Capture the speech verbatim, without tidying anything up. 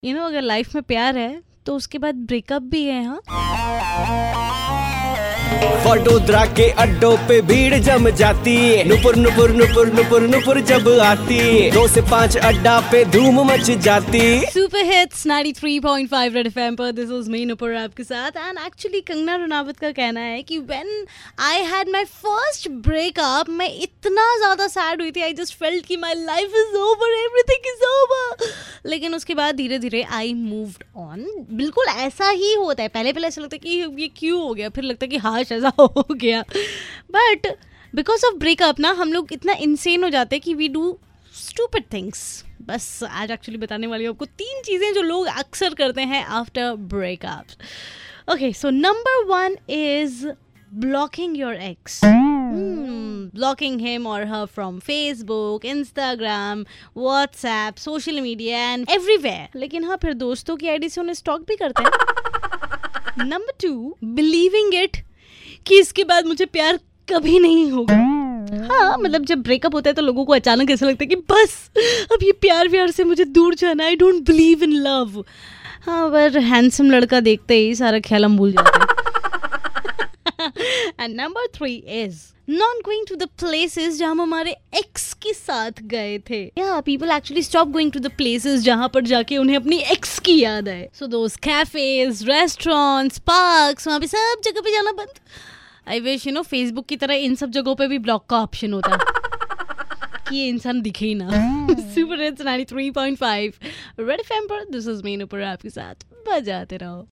You know अगर life में प्यार है तो उसके बाद ब्रेकअप भी है। हाँ, वडोदरा के अड्डों पे भीड़ जम जाती, नुपुर नुपुर नुपुर नुपुर नुपुर जब आती, दो से पांच अड्डा पे धूम मच जाती। Super hits ninety three point five red FM पर दिस इज मी नुपुर आपके साथ। एंड एक्चुअली कंगना रनावत का कहना है कि when I had my first breakup मैं इतना ज्यादा सैड हुई थी, आई जस्ट फेल्ट कि my life is over, everything is over. लेकिन उसके बाद धीरे धीरे आई मूव्ड ऑन। बिल्कुल ऐसा ही होता है, पहले पहले ऐसा लगता है कि ये क्यों हो गया, फिर लगता है कि हाँ ऐसा हो गया। बट बिकॉज ऑफ ब्रेकअप ना हम लोग इतना इंसेन हो जाते हैं कि वी डू स्टूपिड थिंग्स। बस आज एक्चुअली बताने वाली हूँ आपको तीन चीजें जो लोग अक्सर करते हैं after breakup. Okay, so number one is blocking your ex. Hmm, blocking him or her from Facebook, Instagram, WhatsApp, social media and everywhere. लेकिन हाँ फिर दोस्तों की आईडी से उन्हें स्टॉक भी करते हैं। नंबर टू, believing it कि इसके बाद मुझे प्यार कभी नहीं होगा। हाँ, मतलब जब ब्रेकअप होता है तो लोगों को अचानक ऐसा लगता है कि बस अब ये प्यार व्यार से मुझे दूर जाना, I don't believe in love. हाँ, पर हैंडसम लड़का देखते ही सारा ख्याल हम भूल जाते हैं। And number three is not going to the places जहाँ हम हमारे एक्स के साथ गए थे। Yeah, people actually stop going to the places जहाँ पर जाके उन्हें अपनी एक्स की याद आए। So those cafes, restaurants, parks, वहाँ पे सब जगह पे जाना बंद। I wish you know Facebook की तरह इन सब जगहों पे भी ब्लॉक का ऑप्शन होता कि ये इंसान दिखे ही ना। Super hits ninety three point five red FM पर दिस इज मी नुपुर आपके साथ, बजाते रहो।